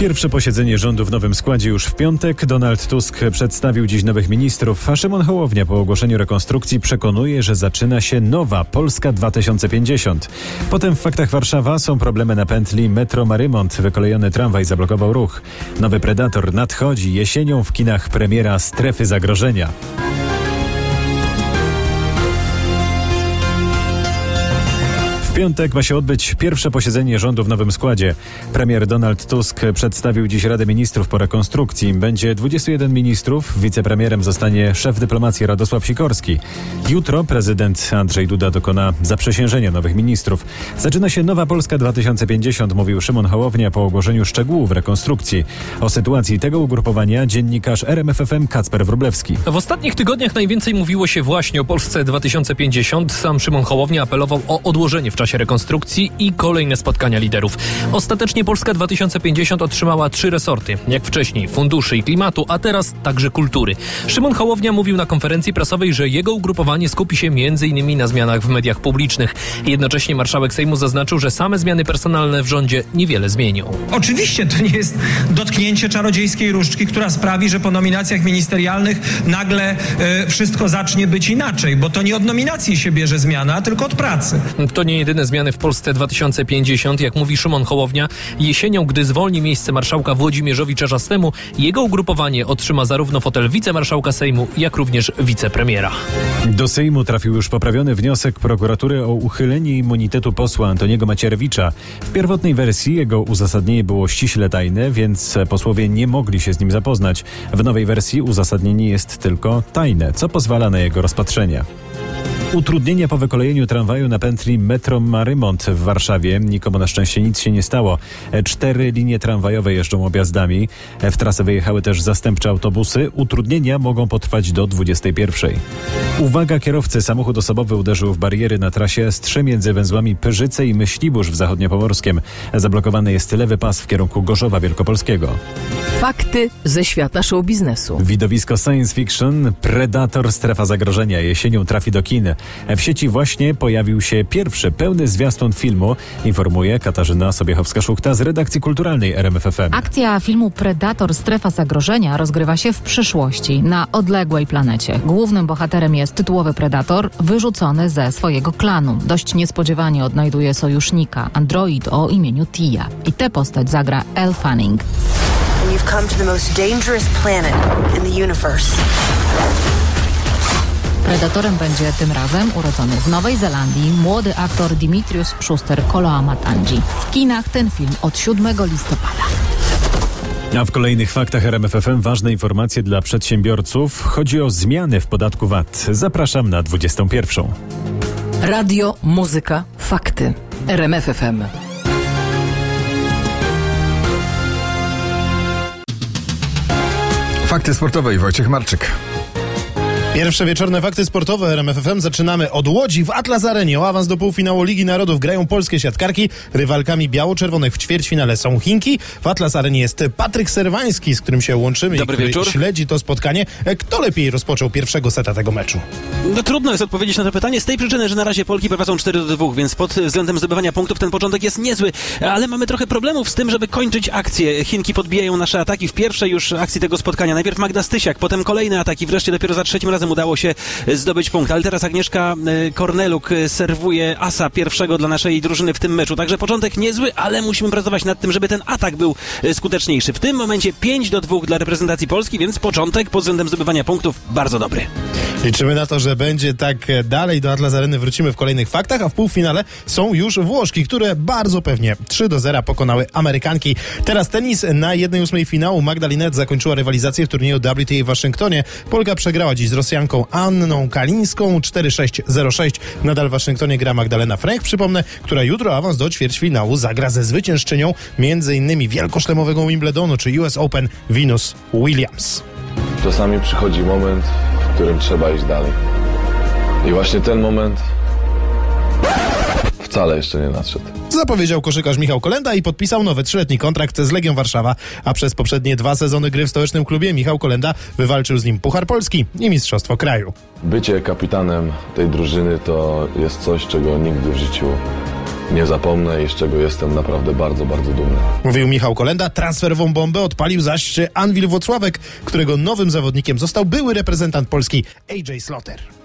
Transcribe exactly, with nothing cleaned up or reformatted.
Pierwsze posiedzenie rządu w nowym składzie już w piątek. Donald Tusk przedstawił dziś nowych ministrów, a Szymon Hołownia po ogłoszeniu rekonstrukcji przekonuje, że zaczyna się nowa Polska dwa tysiące pięćdziesiąt. Potem w Faktach Warszawa są problemy na pętli metro Marymont. Wykolejony tramwaj zablokował ruch. Nowy Predator nadchodzi. Jesienią w kinach premiera Strefy zagrożenia. W piątek ma się odbyć pierwsze posiedzenie rządu w nowym składzie. Premier Donald Tusk przedstawił dziś Radę Ministrów po rekonstrukcji. Będzie dwudziestu jeden ministrów. Wicepremierem zostanie szef dyplomacji Radosław Sikorski. Jutro prezydent Andrzej Duda dokona zaprzysiężenia nowych ministrów. Zaczyna się nowa Polska dwa tysiące pięćdziesiąt, mówił Szymon Hołownia po ogłoszeniu szczegółów rekonstrukcji. O sytuacji tego ugrupowania dziennikarz R M F F M Kacper Wróblewski. W ostatnich tygodniach najwięcej mówiło się właśnie o Polsce dwa tysiące pięćdziesiąt. Sam Szymon Hołownia apelował o odłożenie w czasie rekonstrukcji i kolejne spotkania liderów. Ostatecznie Polska dwa tysiące pięćdziesiąt otrzymała trzy resorty, jak wcześniej funduszy i klimatu, a teraz także kultury. Szymon Hołownia mówił na konferencji prasowej, że jego ugrupowanie skupi się między innymi na zmianach w mediach publicznych. Jednocześnie marszałek Sejmu zaznaczył, że same zmiany personalne w rządzie niewiele zmienią. Oczywiście to nie jest dotknięcie czarodziejskiej różdżki, która sprawi, że po nominacjach ministerialnych nagle e, wszystko zacznie być inaczej, bo to nie od nominacji się bierze zmiana, tylko od pracy. To nie jedyne zmiany w Polsce dwa tysiące pięćdziesiąt. Jak mówi Szymon Hołownia, jesienią, gdy zwolni miejsce marszałka Włodzimierzowi Czarzastemu, jego ugrupowanie otrzyma zarówno fotel wicemarszałka Sejmu, jak również wicepremiera. Do Sejmu trafił już poprawiony wniosek prokuratury o uchylenie immunitetu posła Antoniego Macierewicza. W pierwotnej wersji jego uzasadnienie było ściśle tajne, więc posłowie nie mogli się z nim zapoznać. W nowej wersji uzasadnienie jest tylko tajne, co pozwala na jego rozpatrzenie. Utrudnienia po wykolejeniu tramwaju na pętli metro Marymont w Warszawie. Nikomu na szczęście nic się nie stało. Cztery linie tramwajowe jeżdżą objazdami. W trasę wyjechały też zastępcze autobusy. Utrudnienia mogą potrwać do dwudziestej pierwszej. Uwaga kierowcy, samochód osobowy uderzył w bariery na trasie S trzy między węzłami Pyrzyce i Myślibórz w Zachodniopomorskiem. Zablokowany jest lewy pas w kierunku Gorzowa Wielkopolskiego. Fakty ze świata show biznesu. Widowisko science fiction Predator Strefa zagrożenia jesienią trafi do kin. W sieci właśnie pojawił się pierwszy pełny zwiastun filmu, informuje Katarzyna Sobiechowska-Szuchta z redakcji kulturalnej R M F F M. Akcja filmu Predator Strefa zagrożenia rozgrywa się w przyszłości, na odległej planecie. Głównym bohaterem jest tytułowy Predator, wyrzucony ze swojego klanu. Dość niespodziewanie odnajduje sojusznika, android o imieniu Tia. I tę postać zagra Elle Fanning. You've come to the most dangerous planet in the universe. Predatorem będzie tym razem urodzony w Nowej Zelandii młody aktor Dimitrius Schuster-Koloamatangi. W kinach ten film od siódmego listopada. A w kolejnych faktach R M F F M ważne informacje dla przedsiębiorców. Chodzi o zmiany w podatku V A T. Zapraszam na dwudziestą pierwszą. Radio, muzyka, fakty. R M F F M. Fakty sportowe i Wojciech Marczyk. Pierwsze wieczorne fakty sportowe R M F F M zaczynamy od Łodzi. W Atlas Arenie o awans do półfinału Ligi Narodów grają polskie siatkarki. Rywalkami biało-czerwonych w ćwierćfinale są Chinki. W Atlas Arenie jest Patryk Serwański, z którym się łączymy Dobry i który wieczór. śledzi to spotkanie. Kto lepiej rozpoczął pierwszego seta tego meczu? No trudno jest odpowiedzieć na to pytanie z tej przyczyny, że na razie Polki prowadzą cztery do dwóch, więc pod względem zdobywania punktów ten początek jest niezły, ale mamy trochę problemów z tym, żeby kończyć akcję. Chinki podbijają nasze ataki w pierwszej już akcji tego spotkania. Najpierw Magda Stysiak, potem kolejne ataki, wreszcie dopiero za trzecim razem udało się zdobyć punkt. Ale teraz Agnieszka Korneluk serwuje asa pierwszego dla naszej drużyny w tym meczu. Także początek niezły, ale musimy pracować nad tym, żeby ten atak był skuteczniejszy. W tym momencie pięć do dwóch dla reprezentacji Polski, więc początek pod względem zdobywania punktów bardzo dobry. Liczymy na to, że będzie tak dalej. Do Atlas Areny wrócimy w kolejnych faktach, a w półfinale są już Włoszki, które bardzo pewnie trzy do zera pokonały Amerykanki. Teraz tenis. Na jednej ósmej finału Magda Linette zakończyła rywalizację w turnieju W T A w Waszyngtonie. Polka przegrała dziś z Rosjanką Anną Kalińską cztery sześć zero sześć. Nadal w Waszyngtonie gra Magdalena Frech, przypomnę, która jutro awans do ćwierćfinału zagra ze zwyciężczynią między innymi wielkoszlemowego Wimbledonu czy U S Open Venus Williams. Czasami przychodzi moment, w którym trzeba iść dalej. I właśnie ten moment wcale jeszcze nie nadszedł. Zapowiedział koszykarz Michał Kolenda i podpisał nowy trzyletni kontrakt z Legią Warszawa, a przez poprzednie dwa sezony gry w stołecznym klubie Michał Kolenda wywalczył z nim Puchar Polski i Mistrzostwo Kraju. Bycie kapitanem tej drużyny to jest coś, czego nigdy w życiu nie zapomnę i z czego jestem naprawdę bardzo, bardzo dumny. Mówił Michał Kolenda. Transferową bombę odpalił zaś Anwil Włocławek, którego nowym zawodnikiem został były reprezentant Polski A J Slaughter.